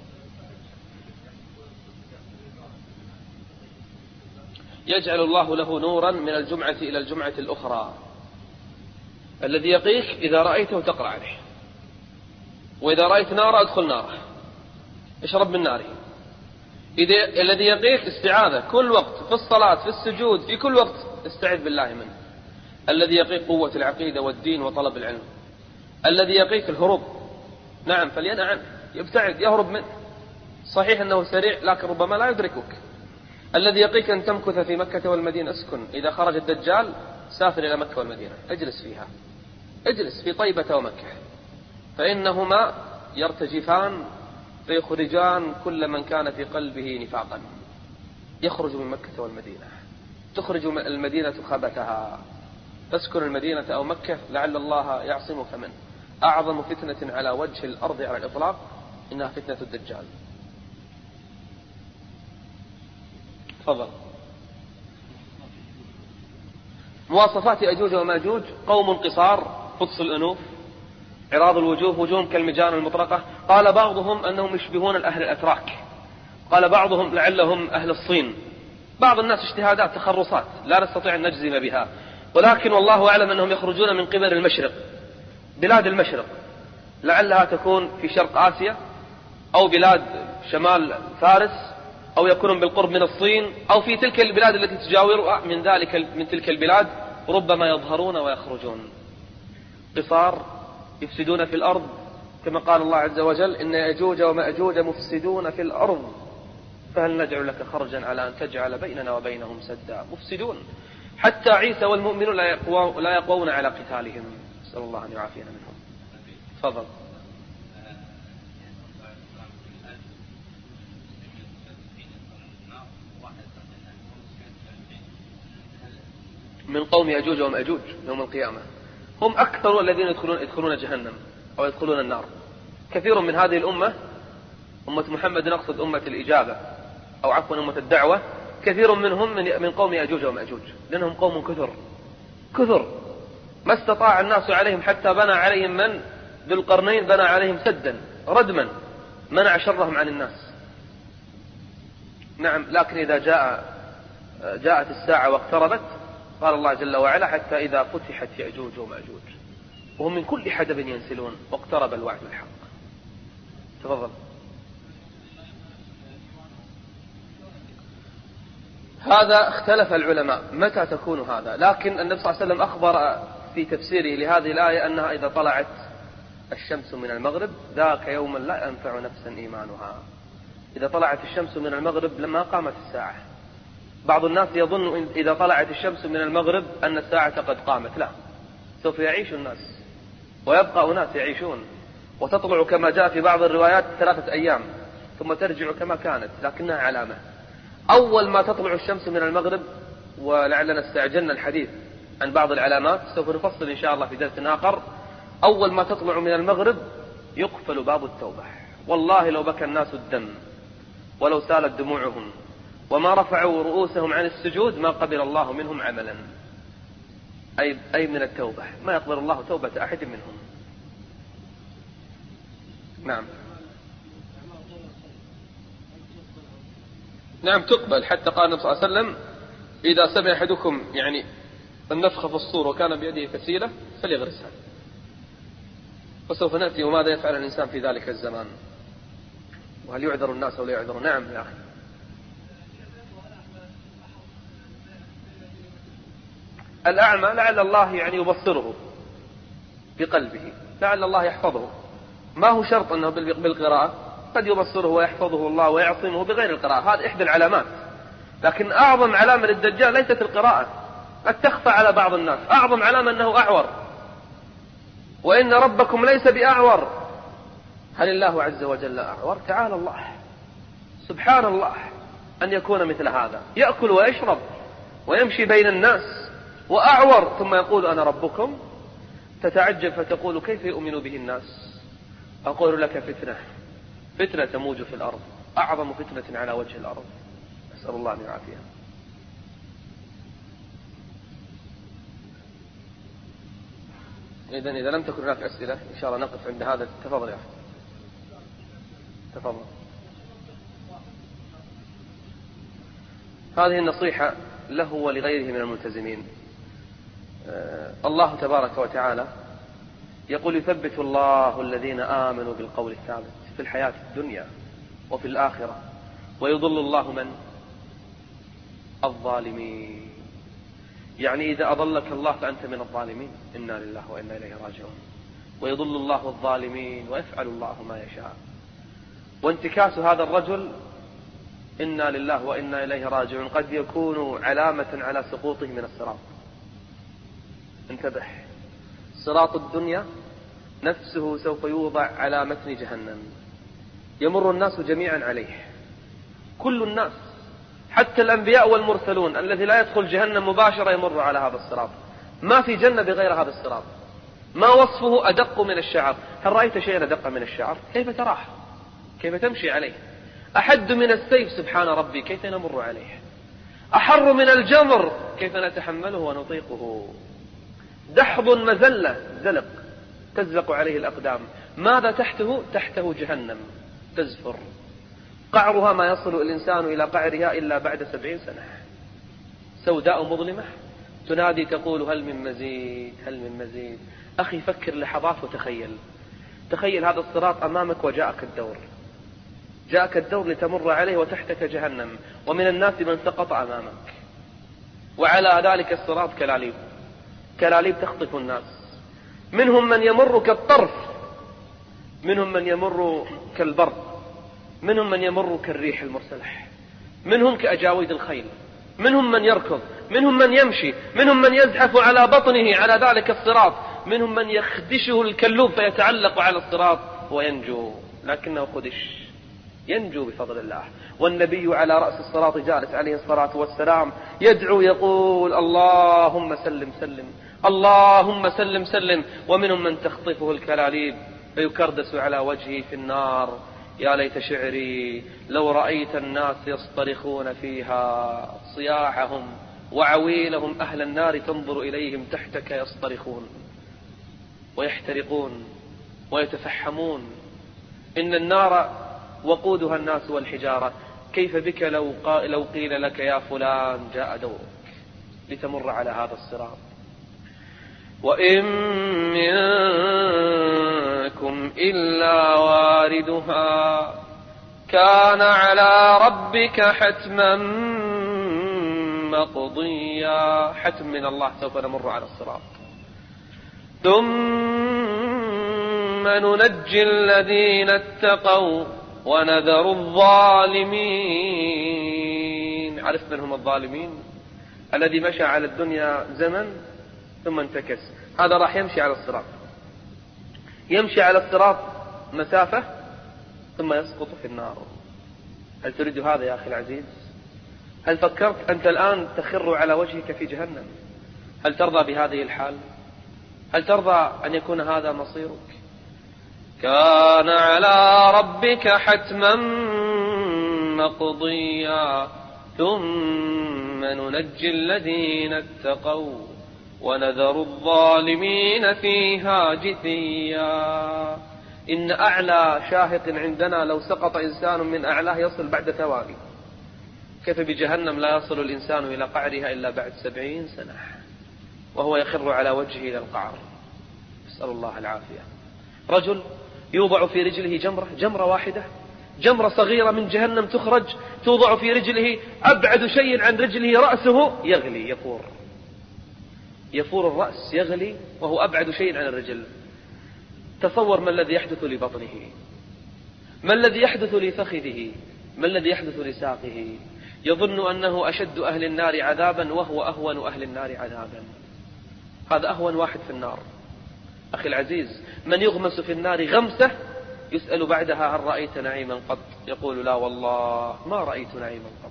B: يجعل الله له نورا من الجمعة إلى الجمعة الأخرى. الذي يقيك إذا رأيته تقرأ عليه، وإذا رأيت نار أدخل ناره، اشرب من ناره. الذي يقيك استعاذة كل وقت، في الصلاة، في السجود، في كل وقت استعذ بالله منه. الذي يقيك قوة العقيدة والدين وطلب العلم. الذي يقيك الهروب، نعم، فلينأ عنه، يبتعد، يهرب منه. صحيح أنه سريع لكن ربما لا يدركك. الذي يقيك أن تمكث في مكة والمدينة. اسكن، إذا خرج الدجال سافر إلى مكة والمدينة، اجلس فيها، اجلس في طيبة ومكة، فإنهما يرتجفان فيخرجان كل من كان في قلبه نفاقا. يخرج من مكة والمدينة، تخرج المدينة خبثها، تسكن المدينة أو مكة لعل الله يعصمك منه. أعظم فتنة على وجه الأرض على الإطلاق إنها فتنة الدجال. تفضل. مواصفات يأجوج وماجوج: قوم قصار، قدس الأنوف، عراض الوجوه، وجوههم كالمجان المطرقة. قال بعضهم أنهم يشبهون الأهل الأتراك، قال بعضهم لعلهم أهل الصين. بعض الناس اجتهادات، تخرصات لا نستطيع أن نجزم بها، ولكن والله أعلم أنهم يخرجون من قبل المشرق، بلاد المشرق، لعلها تكون في شرق آسيا أو بلاد شمال فارس، أو يكونون بالقرب من الصين، أو في تلك البلاد التي تجاور من تلك البلاد، ربما يظهرون ويخرجون. قصار، يفسدون في الأرض، كما قال الله عز وجل: إن يأجوج ومأجوج مفسدون في الأرض فهل نجعل لك خرجا على أن تجعل بيننا وبينهم سدا. مفسدون، حتى عيسى والمؤمنون لا يقوون على قتالهم، نسأل الله أن يعافينا منهم. تفضل. من قوم يأجوج ومأجوج يوم القيامة هم أكثر الذين يدخلون جهنم أو يدخلون النار. كثير من هذه الأمة، أمة محمد، نقصد أمة الإجابة أو عفوا أمة الدعوة، كثير منهم من قوم يأجوج ومأجوج، لأنهم قوم كثر ما استطاع الناس عليهم، حتى بنى عليهم من ذو القرنين، بنى عليهم سدا ردما منع شرهم عن الناس. نعم، لكن إذا جاءت الساعة واقتربت، قال الله جل وعلا: حتى إذا فتحت يأجوج ومأجوج وهم من كل حدب ينسلون واقترب الوعد الحق. تفضل. هذا اختلف العلماء متى تكون هذا، لكن النبي صلى الله عليه وسلم أخبر في تفسيره لهذه الآية أنها إذا طلعت الشمس من المغرب ذاك يوم لا ينفع نفسا إيمانها. إذا طلعت الشمس من المغرب لما قامت الساعة. بعض الناس يظن إذا طلعت الشمس من المغرب أن الساعة قد قامت. لا، سوف يعيش الناس ويبقى أناس يعيشون، وتطلع كما جاء في بعض الروايات 3 أيام ثم ترجع كما كانت، لكنها علامة. أول ما تطلع الشمس من المغرب، ولعلنا استعجلنا الحديث عن بعض العلامات، سوف نفصل إن شاء الله في درس آخر. أول ما تطلع من المغرب يقفل باب التوبة. والله لو بكى الناس الدم ولو سالت دموعهم وما رفعوا رؤوسهم عن السجود ما قبل الله منهم عملا، أي من التوبة، ما يقبل الله توبة أحد منهم. نعم تقبل، حتى قال النبي صلى الله عليه وسلم إذا سمع أحدكم يعني النفخ في الصور وكان بيده فسيلة فليغرسها. وسوف نأتي وماذا يفعل الإنسان في ذلك الزمان، وهل يعذر الناس أو لا يعذر. نعم يا أخي، الأعمى لعل الله يعني يبصره بقلبه، لعل الله يحفظه، ما هو شرط أنه بالقراءة، قد يبصره ويحفظه الله ويعصمه بغير القراءة، هذه إحدى العلامات. لكن أعظم علامة للدجال ليست القراءة، قد تخفى على بعض الناس. أعظم علامة أنه أعور، وإن ربكم ليس بأعور. هل الله عز وجل أعور؟ تعالى الله، سبحان الله أن يكون مثل هذا، يأكل ويشرب ويمشي بين الناس وأعور، ثم يقول أنا ربكم. تتعجب فتقول كيف يؤمن به الناس؟ أقول لك فتنة تموج في الأرض، أعظم فتنة على وجه الأرض، أسأل الله أن يعافيها. إذا لم تكن هناك أسئلة إن شاء الله نقف عند هذا. تفضل يا أخي، تفضل. هذه النصيحة له ولغيره من الملتزمين. الله تبارك وتعالى يقول يثبت الله الذين آمنوا بالقول الثابت في الحياة الدنيا وفي الآخرة، ويضل الله من؟ الظالمين. يعني إذا أضلك الله فأنت من الظالمين، إنا لله وإنا إليه راجعون. ويضل الله الظالمين ويفعل الله ما يشاء. وانتكاس هذا الرجل إنا لله وإنا إليه راجعون قد يكون علامة على سقوطه من الصراط. انتبه، صراط الدنيا نفسه سوف يوضع على متن جهنم، يمر الناس جميعا عليه، كل الناس حتى الأنبياء والمرسلون الذي لا يدخل جهنم مباشرة يمر على هذا الصراط. ما في جنة بغير هذا الصراط، ما وصفه أدق من الشعر. هل رأيت شيئا أدق من الشعر؟ كيف تراه؟ كيف تمشي عليه؟ أحد من السيف سبحان ربي، كيف نمر عليه؟ أحر من الجمر، كيف نتحمله ونطيقه؟ دحض مزلة، زلق تزلق عليه الأقدام. ماذا تحته؟ تحته جهنم تزفر، قعرها ما يصل الإنسان إلى قعرها إلا بعد 70 سنة، سوداء مظلمة تنادي تقول هل من مزيد، هل من مزيد. أخي فكر لحظات وتخيل، تخيل هذا الصراط أمامك وجاءك الدور، جاءك الدور لتمر عليه وتحتك جهنم، ومن الناس من سقط أمامك، وعلى ذلك الصراط كلاليب، كلاليب تخطف الناس، منهم من يمر كالطرف، منهم من يمر كالبرق، منهم من يمر كالريح المرسلح، منهم كأجاويد الخيل، منهم من يركض، منهم من يمشي، منهم من يزحف على بطنه على ذلك الصراط، منهم من يخدشه الكلوب فيتعلق على الصراط وينجو، لكنه خدش، ينجو بفضل الله. والنبي على رأس الصراط جالس عليه الصلاة والسلام يدعو يقول اللهم سلم سلم، اللهم سلم سلم. ومنهم من تخطفه الكلاليب فيكردس على وجهه في النار. يا ليت شعري لو رأيت الناس يصطرخون فيها صياحهم وعويلهم، أهل النار تنظر إليهم تحتك يصطرخون ويحترقون ويتفحمون. إن النار وقودها الناس والحجارة، كيف بك لو قيل لك يا فلان جاء دورك لتمر على هذا الصراط. وإن منكم إلا واردها كان على ربك حتما مقضيا. حتم من الله، سوف نمر على الصراط. ثم ننجي الذين اتقوا ونذر الظالمين. عرفت من هم الظالمين؟ الذي مشى على الدنيا زمن ثم انتكس، هذا راح يمشي على الصراط، يمشي على الصراط مسافة ثم يسقط في النار. هل تريد هذا يا أخي العزيز؟ هل فكرت أنت الآن تخر على وجهك في جهنم؟ هل ترضى بهذه الحال؟ هل ترضى أن يكون هذا مصيرك؟ كان على ربك حتما مقضيا ثم ننجي الذين اتقوا ونذر الظالمين فيها جثيا. إن أعلى شاهق عندنا لو سقط إنسان من أعلاه يصل بعد ثواني، كيف بجهنم لا يصل الإنسان إلى قعرها إلا بعد 70 سنة وهو يخر على وجهه إلى القعر، نسأل الله العافية. رجل يوضع في رجله جمرة واحدة، جمرة صغيرة من جهنم تخرج توضع في رجله، أبعد شيء عن رجله رأسه يغلي، يفور الرأس يغلي وهو أبعد شيء عن الرجل. تصور ما الذي يحدث لبطنه، ما الذي يحدث لفخذه، ما الذي يحدث لساقه. يظن أنه أشد أهل النار عذابا وهو أهون أهل النار عذابا. هذا أهون واحد في النار. أخي العزيز، من يغمس في النار غمسة يسأل بعدها هل رأيت نعيما قط؟ يقول لا والله ما رأيت نعيما قط.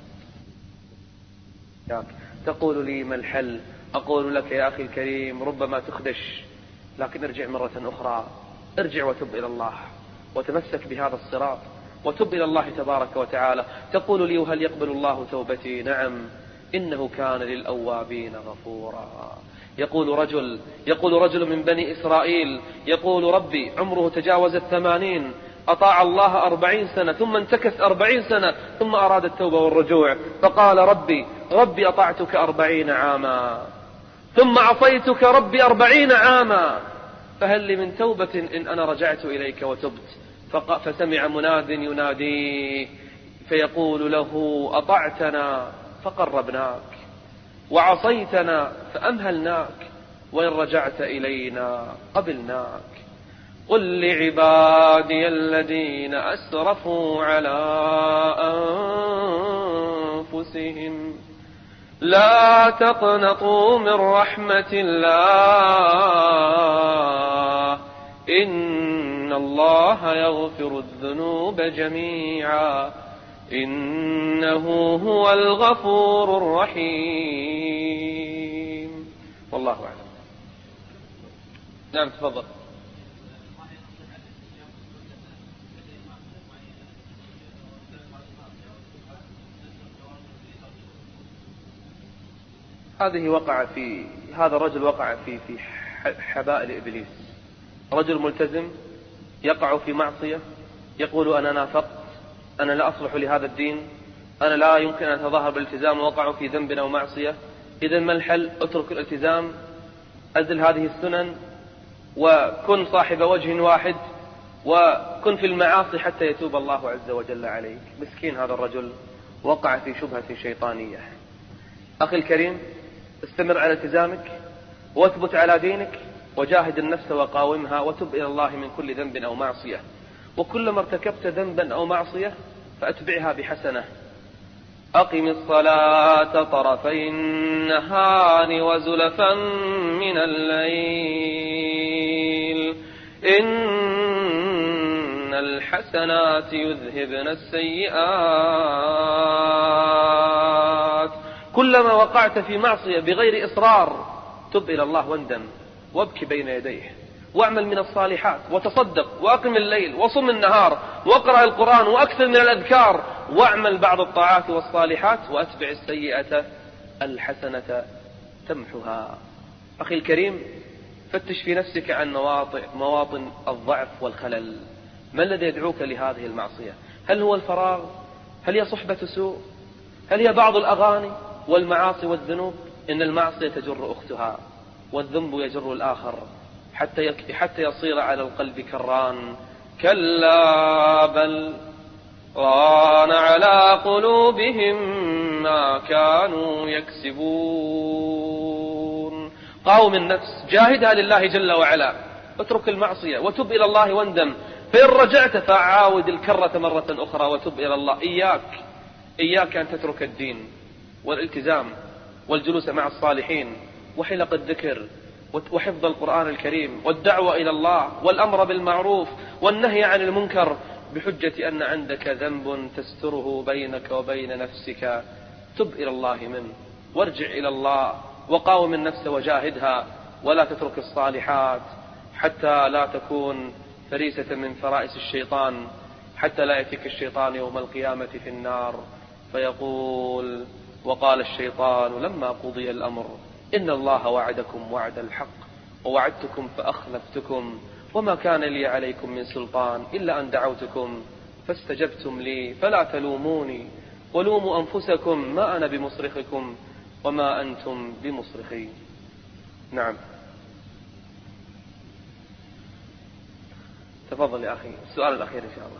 B: تقول لي ما الحل؟ أقول لك يا أخي الكريم ربما تخدش، لكن ارجع مرة أخرى، ارجع وتب إلى الله وتمسك بهذا الصراط وتب إلى الله تبارك وتعالى. تقول لي وهل يقبل الله توبتي؟ نعم، إنه كان للأوابين غفورا. يقول رجل من بني إسرائيل يقول ربي عمره تجاوز 80، أطاع الله 40 سنة ثم انتكس 40 سنة ثم أراد التوبة والرجوع، فقال ربي أطعتك 40 عاما ثم عصيتك ربي 40 عاما، فهل لي من توبة إن أنا رجعت إليك وتبت؟ فسمع مناد يناديه فيقول له أطعتنا فقربناك وعصيتنا فأمهلناك وإن رجعت إلينا قبلناك. قل لعبادي الذين أسرفوا على أنفسهم لا تقنطوا من رحمة الله إن الله يغفر الذنوب جميعا إنه هو الغفور الرحيم. والله أعلم. نعم تفضل. هذا الرجل وقع في حبائل إبليس. رجل ملتزم يقع في معصية، يقول أنا نافقت، أنا لا أصلح لهذا الدين، أنا لا يمكن أن أتظاهر بالالتزام، ووقع في ذنب أو معصية. إذن ما الحل؟ اترك الالتزام، أزل هذه السنن، وكن صاحب وجه واحد، وكن في المعاصي حتى يتوب الله عز وجل عليك. مسكين هذا الرجل وقع في شبهة شيطانية. أخي الكريم، استمر على التزامك واثبت على دينك وجاهد النفس وقاومها وتب إلى الله من كل ذنب أو معصية، وكلما ارتكبت ذنبا أو معصية فأتبعها بحسنة. أقم الصلاة طرفي النهار وزلفا من الليل إن الحسنات يذهبن السيئات. كلما وقعت في معصية بغير إصرار تب إلى الله واندم وابكي بين يديه واعمل من الصالحات وتصدق وأقم الليل وصم النهار واقرأ القرآن وأكثر من الأذكار واعمل بعض الطاعات والصالحات وأتبع السيئة الحسنة تمحها. أخي الكريم، فتش في نفسك عن مواطن الضعف والخلل. ما الذي يدعوك لهذه المعصية؟ هل هو الفراغ؟ هل هي صحبة سوء؟ هل هي بعض الأغاني والمعاصي والذنوب؟ إن المعصية تجر أختها والذنب يجر الآخر حتى يصير على القلب كران. كلا بل ران على قلوبهم ما كانوا يكسبون. قاوم النفس، جاهدها لله جل وعلا، اترك المعصية وتب إلى الله واندم، فإن رجعت فعاود الكرة مرة أخرى وتب إلى الله. إياك أن تترك الدين والالتزام والجلوس مع الصالحين وحلق الذكر وحفظ القرآن الكريم والدعوة إلى الله والأمر بالمعروف والنهي عن المنكر بحجة أن عندك ذنب تستره بينك وبين نفسك. تب إلى الله منه وارجع إلى الله وقاوم النفس وجاهدها، ولا تترك الصالحات حتى لا تكون فريسة من فرائس الشيطان، حتى لا يأتيك الشيطان يوم القيامة في النار فيقول: وقال الشيطان لما قضي الأمر إن الله وعدكم وعد الحق ووعدتكم فأخلفتكم وما كان لي عليكم من سلطان إلا أن دعوتكم فاستجبتم لي فلا تلوموني ولوموا أنفسكم ما أنا بمصرخكم وما أنتم بمصرخي. نعم، تفضل يا أخي، السؤال الأخير إن شاء الله.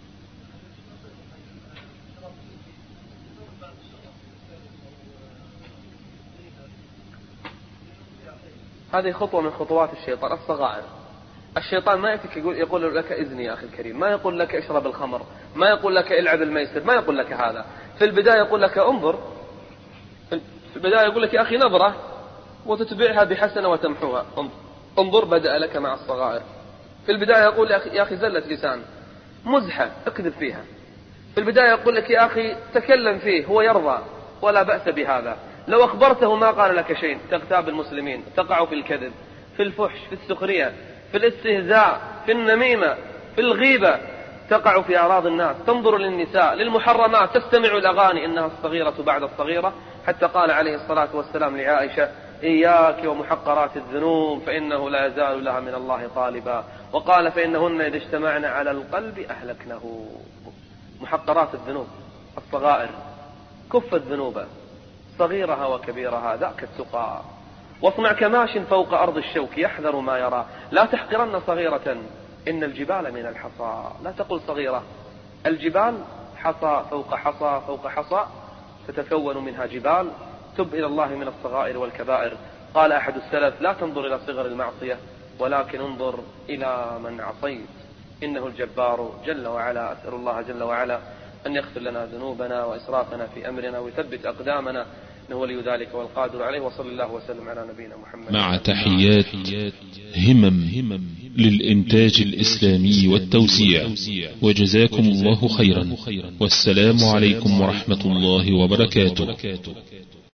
B: هذه خطوة من خطوات الشيطان، الصغائر. الشيطان ما يأتيك يقول لك إذني يا أخي الكريم، ما يقول لك اشرب الخمر، ما يقول لك العب الميسر، ما يقول لك هذا. في البداية يقول لك انظر، في البداية يقول لك يا أخي نظرة وتتبعها بحسنة وتمحوها. انظر، بدأ لك مع الصغائر. في البداية يقول يا أخي زلة لسان، مزحة اكذب فيها. في البداية يقول لك يا أخي تكلم فيه، هو يرضى ولا بأس بهذا. لو أخبرته ما قال لك شيء، تغتاب المسلمين، تقع في الكذب، في الفحش، في السخرية، في الاستهزاء، في النميمة، في الغيبة، تقع في أعراض الناس، تنظر للنساء، للمحرمات، تستمع الأغاني، إنها الصغيرة بعد الصغيرة، حتى قال عليه الصلاة والسلام لعائشة: إياك ومحقرات الذنوب فإنه لا يزال لها من الله طالبا. وقال: فإنهن إذا اجتمعن على القلب أهلكنه. محقرات الذنوب الصغائر، كف الذنوب صغيرها وكبيرها، ذاك التقى. واصنع كماش فوق أرض الشوك يحذر ما يرى، لا تحقرن صغيرة إن الجبال من الحصى. لا تقل صغيرة، الجبال حصى فوق حصى فوق حصى تتكون منها جبال. تب إلى الله من الصغائر والكبائر. قال أحد السلف: لا تنظر إلى صغر المعصية ولكن انظر إلى من عصيت، إنه الجبار جل وعلا. أسأل الله جل وعلا أن يغفر لنا ذنوبنا وإسرافنا في أمرنا ويثبت أقدامنا، إنه ولي ذلك والقادر عليه. وصلى الله وسلم على نبينا محمد.
A: مع تحيات همم للإنتاج الإسلامي والتوزيع، وجزاكم الله خيرا، والسلام عليكم ورحمة الله وبركاته.